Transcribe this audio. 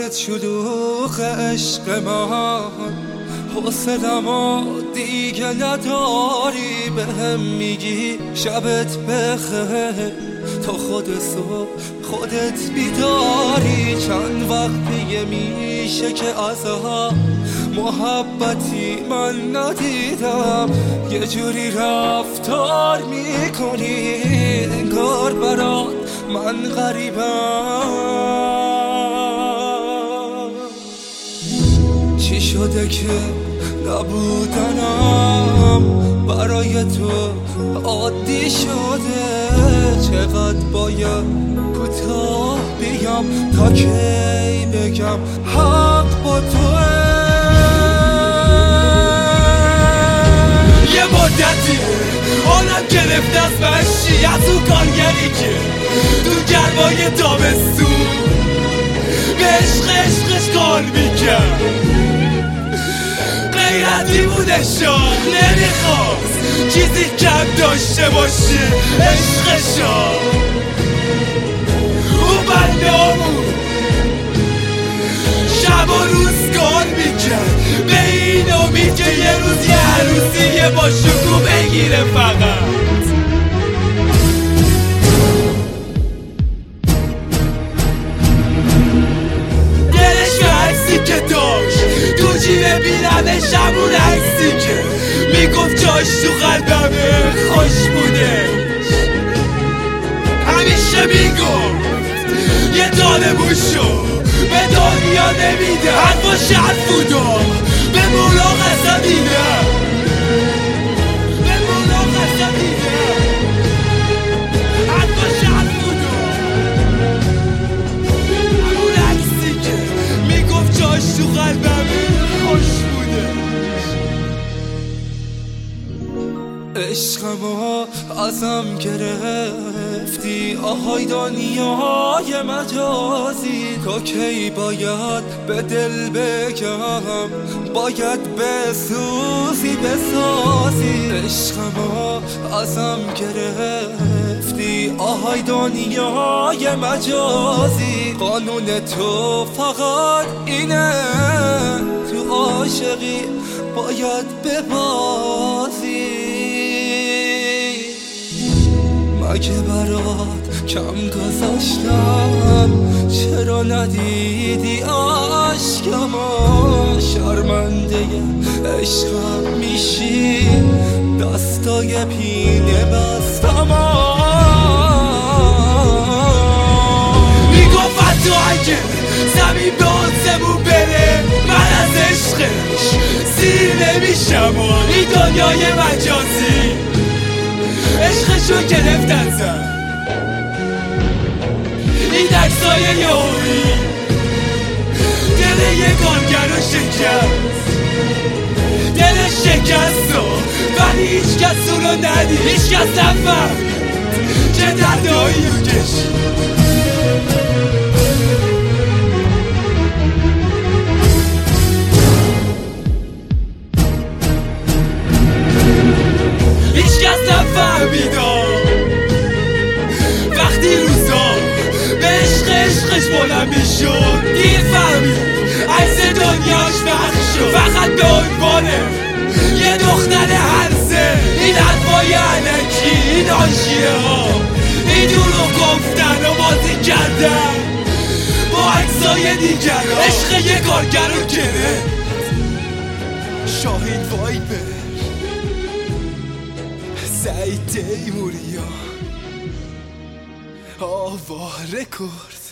دلت شلوغ عشق من، حوصله‌مو دیگه نداری، بهم میگی شبت بخیر تا خود صبح خودت بیداری. چند وقتیه میشه که از محبتی من ندیدم، یه جوری رفتار میکنی انگار برات من غریبم. چی شده که نبودنم برای تو عادی شده؟ چقدر باید کوتاه بیام تا کی بگم حق با توه؟ یه مدتی حالم گرفته از مشی، از اون کارگری که تو گرمای تابستون به عشقش کار میکرد. غیرتی بوده شاد، نمیخواست چیزی کم داشته باشه عشقشا. اون بندامون شب و روز کار میکرد به این امید که یه روز یه عروسی با شکوه بگیره فقط. دلش به عکسی که داشت تو جیب بینمش، همون عکسی که میگفت جاش تو قلبمه خوش بودش. همیشه میگفت یه دانه بوشو به دنیا نمیده، حرفاش حرف بودم به مولا قسم میدم، به مولا قسم میدم، حرفاش حرف بودم. همون عکسی که میگفت جاش تو قلبمه خوش بوده. عشقمو ازم گرفتی آهای دنیای مجازی، تا کی باید به دل بگم باید بسوزی بسازی؟ عشقمو ازم گرفتی آهای دنیای مجازی، قانون تو فقط اینه تو عاشقی باید ببازی. مگه برات کم گذاشتم؟ چرا ندیدی عشقمو؟ شرمنده عشقم میشی دستای پینه بستم. میگفت تو اگه زمین به آسمون بره من از عشقش سیر نمیشم. این دنیای مجازی عشقشو گرفتن زن، این عکسای یهویی دل یه کارگر رو شکست، دلش شکست ولی هیچ کس اون رو ندید، هیچ کس نفهمید چه دردایی رو کشید. هیچ کس نفهمیدم وقتی روزا به عشقش بلند میشد، دیر فهمید عکس دنیاش پخش شد فقط به عنوانه یه دختر هرزه. این حرفای علکی، این آشیه ها، این دورو گفتن و بازی کردن با عکسای دیگر ها، عشق یه کارگر رو گرفت. شاهین وایبر، سعید تیموریان، آوا رکورد.